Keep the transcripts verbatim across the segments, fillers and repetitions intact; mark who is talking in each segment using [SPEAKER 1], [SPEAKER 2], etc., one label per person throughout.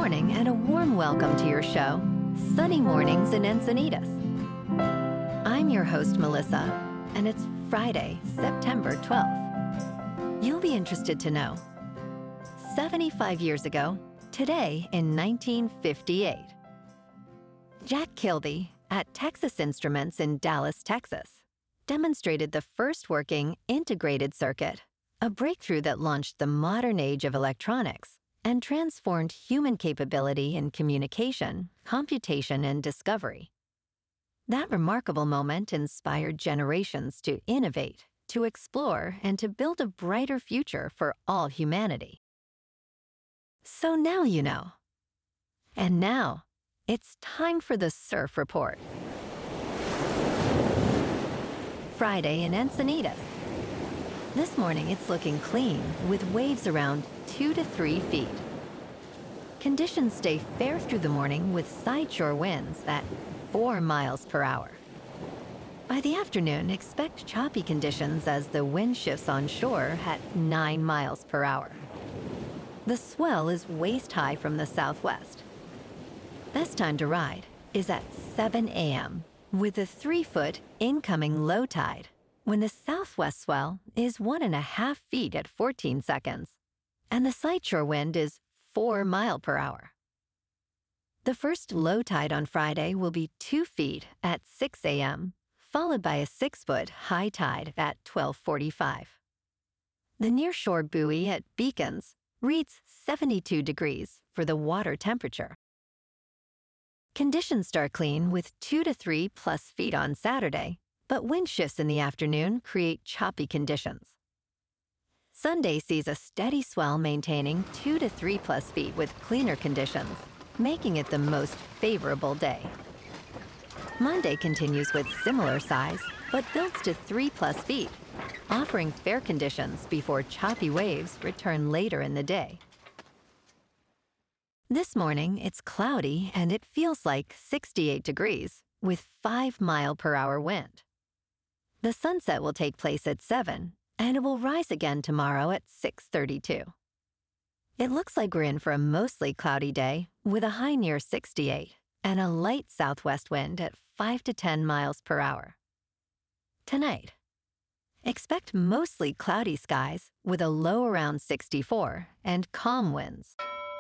[SPEAKER 1] morning and a warm welcome to your show, Sunny Mornings in Encinitas. I'm your host, Melissa, and it's Friday, September twelfth. You'll be interested to know, seventy-five years ago, today in nineteen fifty-eight, Jack Kilby at Texas Instruments in Dallas, Texas, demonstrated the first working integrated circuit, a breakthrough that launched the modern age of electronics and transformed human capability in communication, computation, and discovery. That remarkable moment inspired generations to innovate, to explore, and to build a brighter future for all humanity. So now you know. And now, it's time for the Surf Report. Friday in Encinitas. This morning it's looking clean, with waves around two to three feet. Conditions stay fair through the morning with sideshore winds at four miles per hour. By the afternoon, expect choppy conditions as the wind shifts on shore at nine miles per hour. The swell is waist-high from the southwest. Best time to ride is at seven a.m. with a three-foot incoming low tide, when the southwest swell is one and a half feet at fourteen seconds, and the sideshore wind is four mile per hour. The first low tide on Friday will be two feet at six a.m., followed by a six-foot high tide at twelve forty-five. The nearshore buoy at Beacons reads seventy-two degrees for the water temperature. Conditions start clean with two to three plus feet on Saturday, but wind shifts in the afternoon create choppy conditions. Sunday sees a steady swell maintaining two to three plus feet with cleaner conditions, making it the most favorable day. Monday continues with similar size, but builds to three plus feet, offering fair conditions before choppy waves return later in the day. This morning, it's cloudy and it feels like sixty-eight degrees with five mile per hour wind. The sunset will take place at seven, and it will rise again tomorrow at six thirty-two. It looks like we're in for a mostly cloudy day with a high near sixty-eight and a light southwest wind at five to ten miles per hour. Tonight, expect mostly cloudy skies with a low around sixty-four and calm winds.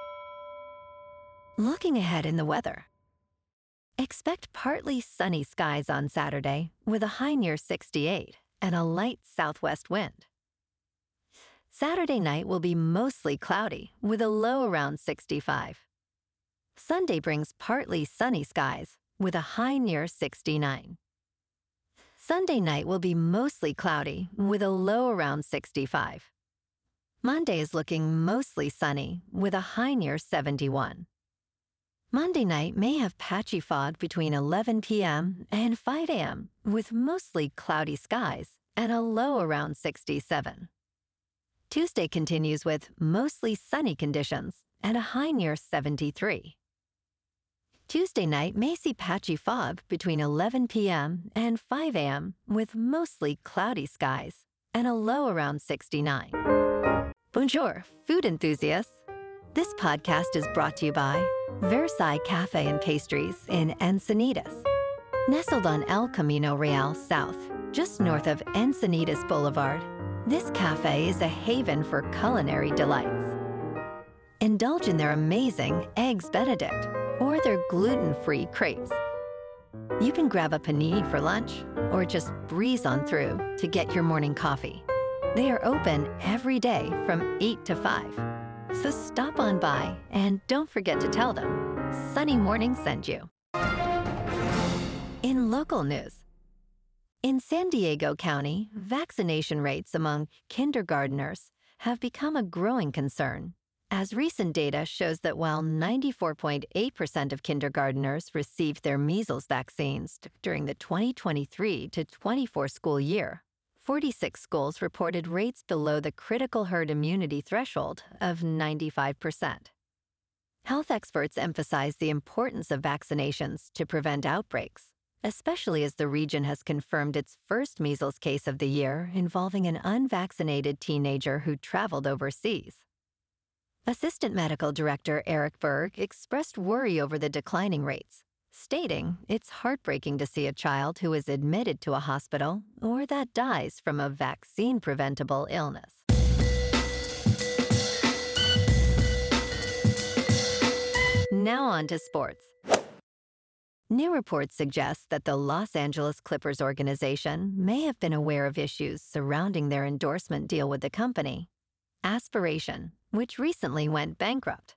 [SPEAKER 1] Looking ahead in the weather, expect partly sunny skies on Saturday with a high near sixty-eight and a light southwest wind. Saturday night will be mostly cloudy with a low around sixty-five. Sunday brings partly sunny skies with a high near sixty-nine. Sunday night will be mostly cloudy with a low around sixty-five. Monday is looking mostly sunny with a high near seventy-one. Monday night may have patchy fog between eleven p.m. and five a.m. with mostly cloudy skies and a low around sixty-seven. Tuesday continues with mostly sunny conditions and a high near seventy-three. Tuesday night may see patchy fog between eleven p.m. and five a.m. with mostly cloudy skies and a low around sixty-nine. Bonjour, food enthusiasts. This podcast is brought to you by Versailles Cafe and Pastries in Encinitas. Nestled on El Camino Real South, just north of Encinitas Boulevard, this cafe is a haven for culinary delights. Indulge in their amazing Eggs Benedict or their gluten-free crepes. You can grab a panini for lunch or just breeze on through to get your morning coffee. They are open every day from eight to five. So stop on by and don't forget to tell them Sunny Morning sent you. In local news, in San Diego County, vaccination rates among kindergarteners have become a growing concern, as recent data shows that while ninety-four point eight percent of kindergarteners received their measles vaccines during the twenty twenty-three to twenty-four school year, forty-six schools reported rates below the critical herd immunity threshold of ninety-five percent. Health experts emphasize the importance of vaccinations to prevent outbreaks, especially as the region has confirmed its first measles case of the year involving an unvaccinated teenager who traveled overseas. Assistant Medical Director Eric Berg expressed worry over the declining rates, stating it's heartbreaking to see a child who is admitted to a hospital or that dies from a vaccine-preventable illness. Now on to sports. New reports suggest that the Los Angeles Clippers organization may have been aware of issues surrounding their endorsement deal with the company, Aspiration, which recently went bankrupt.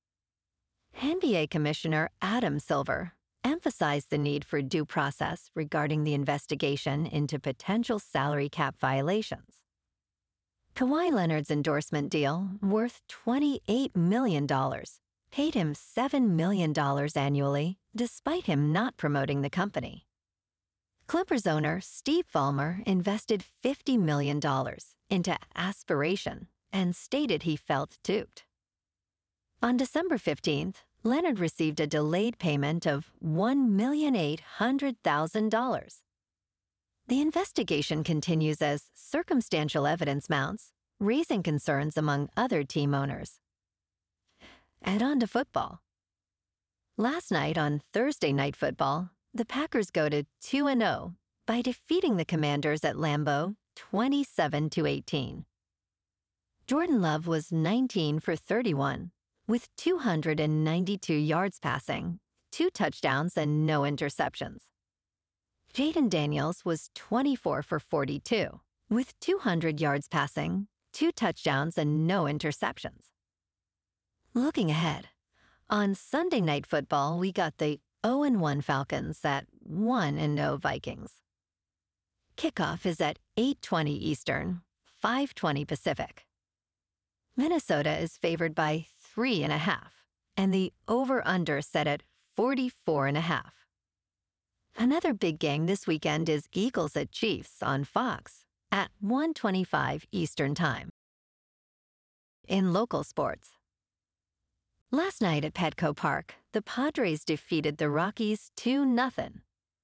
[SPEAKER 1] N B A Commissioner Adam Silver emphasized the need for due process regarding the investigation into potential salary cap violations. Kawhi Leonard's endorsement deal, worth twenty-eight million dollars, paid him seven million dollars annually, despite him not promoting the company. Clippers owner Steve Ballmer invested fifty million dollars into Aspiration and stated he felt duped. On December fifteenth, Leonard received a delayed payment of one million eight hundred thousand dollars. The investigation continues as circumstantial evidence mounts, raising concerns among other team owners. And on to football. Last night on Thursday Night Football, the Packers go to two and oh by defeating the Commanders at Lambeau twenty-seven to eighteen. Jordan Love was nineteen for thirty-one, with two hundred ninety-two yards passing, two touchdowns and no interceptions. Jaden Daniels was twenty-four for forty-two, with two hundred yards passing, two touchdowns and no interceptions. Looking ahead, on Sunday Night Football, we got the oh and one Falcons at one and oh Vikings. Kickoff is at eight twenty Eastern, five twenty Pacific. Minnesota is favored by three and a half, and the over-under set at forty-four and a half. Another big game this weekend is Eagles at Chiefs on Fox at one twenty-five Eastern Time. In local sports, last night at Petco Park, the Padres defeated the Rockies two nothing.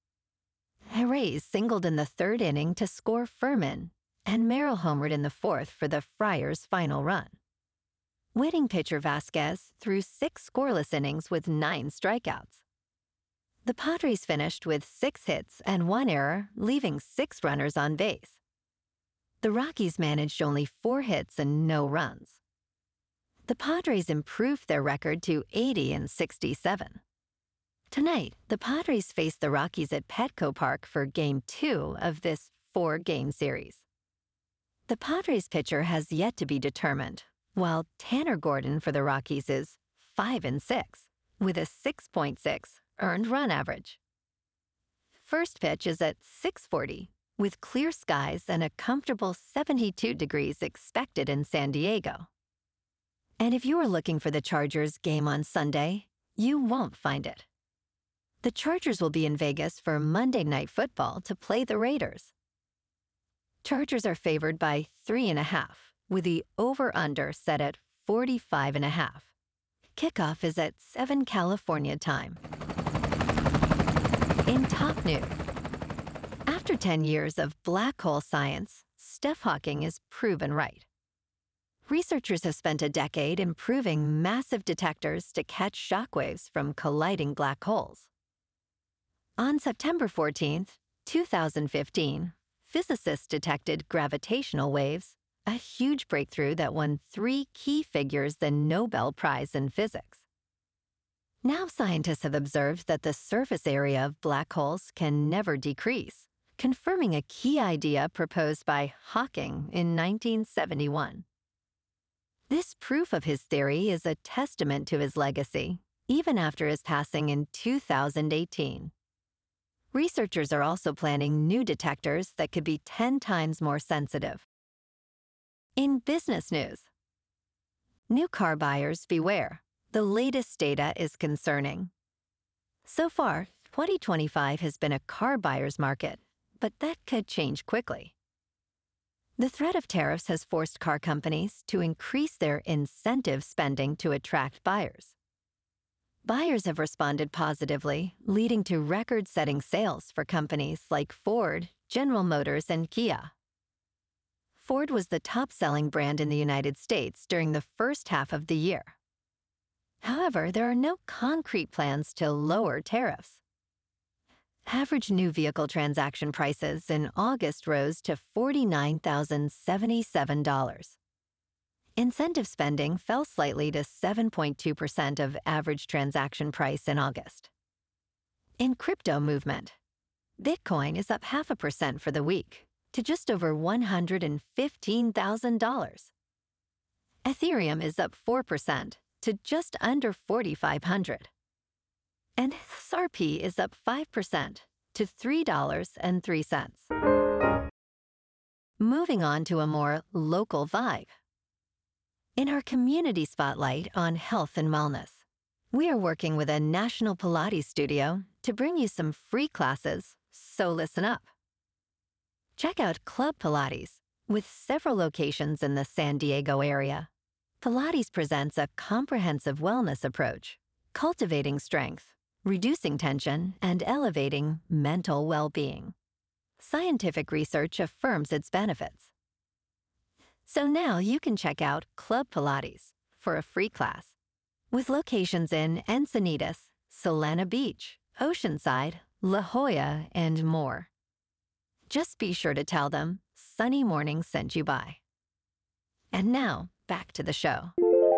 [SPEAKER 1] Jerez singled in the third inning to score Furman, and Merrill homered in the fourth for the Friars' final run. Winning pitcher Vasquez threw six scoreless innings with nine strikeouts. The Padres finished with six hits and one error, leaving six runners on base. The Rockies managed only four hits and no runs. The Padres improved their record to eighty and sixty-seven. Tonight, the Padres face the Rockies at Petco Park for Game two of this four-game series. The Padres pitcher has yet to be determined, while Tanner Gordon for the Rockies is five and six, with a six point six earned run average. First pitch is at six forty, with clear skies and a comfortable seventy-two degrees expected in San Diego. And if you are looking for the Chargers game on Sunday, you won't find it. The Chargers will be in Vegas for Monday Night Football to play the Raiders. Chargers are favored by three and a half, with the over-under set at forty-five and a half. Kickoff is at seven California time. In top news, after ten years of black hole science, Steph Hawking is proven right. Researchers have spent a decade improving massive detectors to catch shockwaves from colliding black holes. On September fourteenth, two thousand fifteen, physicists detected gravitational waves, a huge breakthrough that won three key figures the Nobel Prize in Physics. Now scientists have observed that the surface area of black holes can never decrease, confirming a key idea proposed by Hawking in nineteen seventy-one. This proof of his theory is a testament to his legacy, even after his passing in two thousand eighteen. Researchers are also planning new detectors that could be ten times more sensitive. In business news, new car buyers beware. The latest data is concerning. So far, twenty twenty-five has been a car buyer's market, but that could change quickly. The threat of tariffs has forced car companies to increase their incentive spending to attract buyers. Buyers have responded positively, leading to record-setting sales for companies like Ford, General Motors, and Kia. Ford was the top-selling brand in the United States during the first half of the year. However, there are no concrete plans to lower tariffs. Average new vehicle transaction prices in August rose to forty-nine thousand seventy-seven dollars. Incentive spending fell slightly to seven point two percent of average transaction price in August. In crypto movement, Bitcoin is up half a percent for the week to just over one hundred fifteen thousand dollars. Ethereum is up four percent to just under forty-five hundred dollars. And S R P is up five percent to three dollars and three cents. Moving on to a more local vibe. In our community spotlight on health and wellness, we are working with a national Pilates studio to bring you some free classes, so listen up. Check out Club Pilates, with several locations in the San Diego area. Pilates presents a comprehensive wellness approach, cultivating strength, reducing tension, and elevating mental well-being. Scientific research affirms its benefits. So now you can check out Club Pilates for a free class, with locations in Encinitas, Solana Beach, Oceanside, La Jolla, and more. Just be sure to tell them Sunny Morning sent you by. And now, back to the show.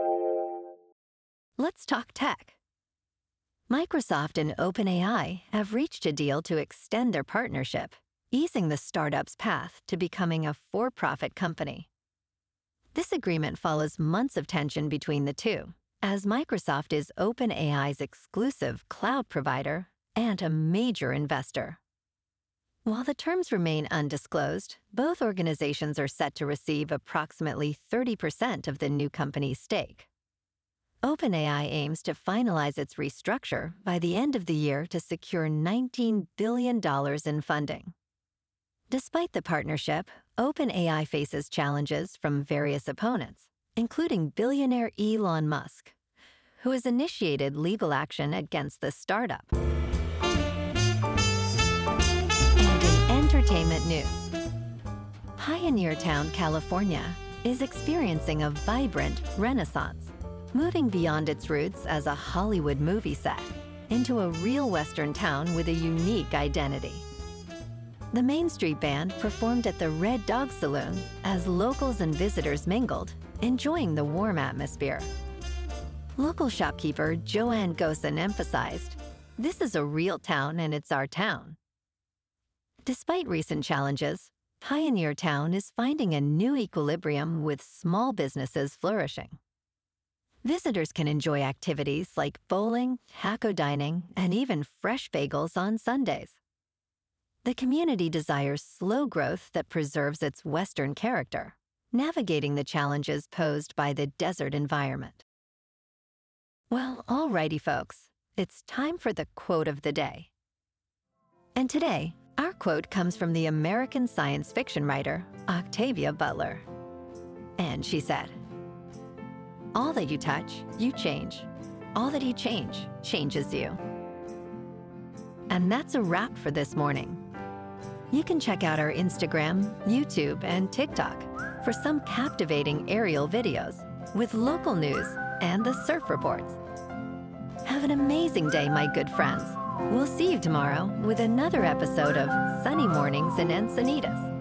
[SPEAKER 1] Let's talk tech. Microsoft and OpenAI have reached a deal to extend their partnership, easing the startup's path to becoming a for-profit company. This agreement follows months of tension between the two, as Microsoft is OpenAI's exclusive cloud provider and a major investor. While the terms remain undisclosed, both organizations are set to receive approximately thirty percent of the new company's stake. OpenAI aims to finalize its restructure by the end of the year to secure nineteen billion dollars in funding. Despite the partnership, OpenAI faces challenges from various opponents, including billionaire Elon Musk, who has initiated legal action against the startup. And in entertainment news, Pioneer Town, California, is experiencing a vibrant renaissance, moving beyond its roots as a Hollywood movie set into a real Western town with a unique identity. The Main Street Band performed at the Red Dog Saloon as locals and visitors mingled, enjoying the warm atmosphere. Local shopkeeper Joanne Gosen emphasized, "This is a real town and it's our town." Despite recent challenges, Pioneer Town is finding a new equilibrium with small businesses flourishing. Visitors can enjoy activities like bowling, hacko dining, and even fresh bagels on Sundays. The community desires slow growth that preserves its Western character, navigating the challenges posed by the desert environment. Well, alrighty, folks, it's time for the quote of the day. And today, our quote comes from the American science fiction writer Octavia Butler. And she said, "All that you touch, you change. All that you change, changes you." And that's a wrap for this morning. You can check out our Instagram, YouTube, and TikTok for some captivating aerial videos with local news and the surf reports. Have an amazing day, my good friends. We'll see you tomorrow with another episode of Sunny Mornings in Encinitas.